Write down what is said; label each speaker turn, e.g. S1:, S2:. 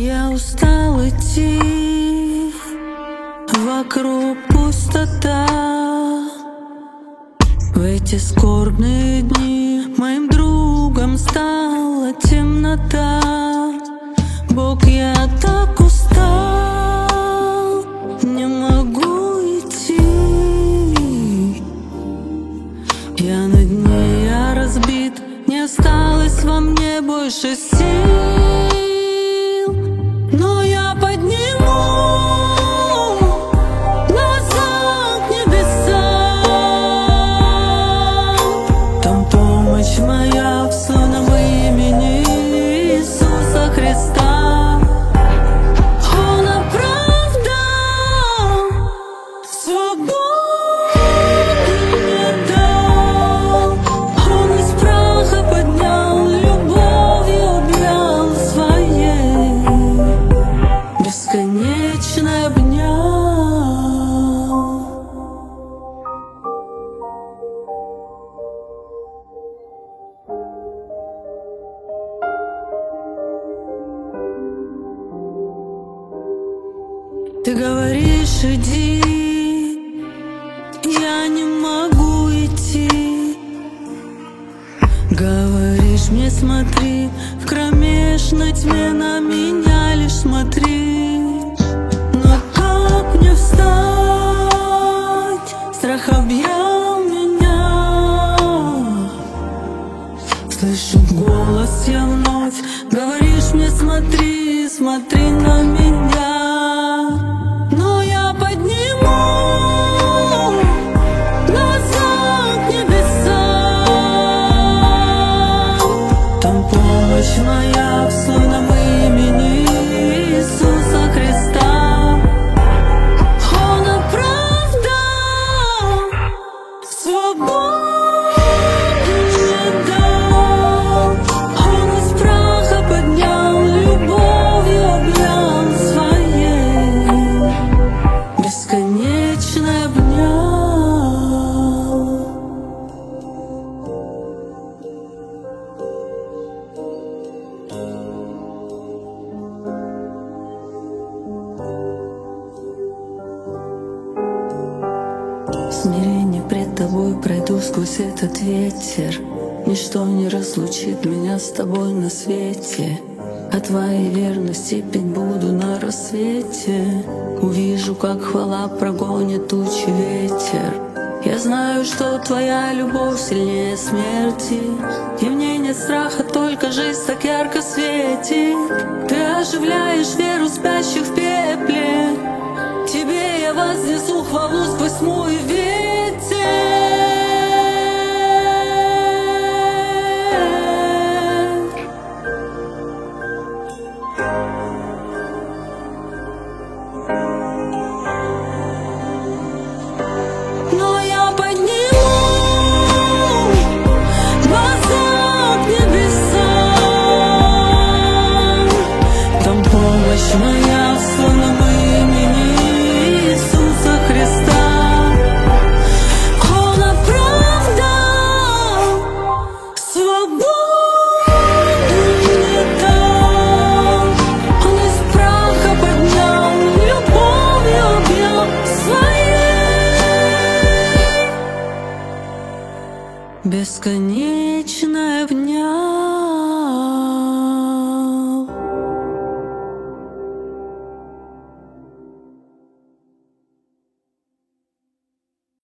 S1: Я устал идти, вокруг пустота. В эти скорбные дни моим другом стала темнота. Бог, я так устал, не могу идти. Я на дне, я разбит, не осталось во мне больше сил. Но я подниму глаза к небесам. Там помощь моя в славном имени Иисуса Христа. Он оправдал, свободу мне дал. Он из праха поднял, любовью обнял своей, бесконечно обнял. Ты говоришь, иди, я не могу идти. Говоришь мне, смотри, в кромешной тьме на меня лишь смотри. Но как мне встать? Страх объял меня. Слышу голос я вновь, говоришь мне, смотри, смотри на меня. Но я подниму глаза к небесам. Там помощь моя в славном имени Иисуса Христа. Он оправдал, свободу мне дал. Он из праха поднял, любовью обнял своей, бесконечно обнял. В смирении пред тобой пройду сквозь этот ветер. Ничто не разлучит меня с тобой на свете. О твоей верности петь буду на рассвете. Увижу, как хвала прогонит тучи ветер. Я знаю, что твоя любовь сильнее смерти, и в ней нет страха, только жизнь так ярко светит. Ты оживляешь веру спящих в пепле. Тебе я вознесу хвалу сквозь тьму и ветер. Но я подниму глаза к небесам. Там помощь моя в славном имени Иисуса Христа. Он оправдал, свободу мне дал. Он из праха поднял, любовью объял своей, бесконечно обнял.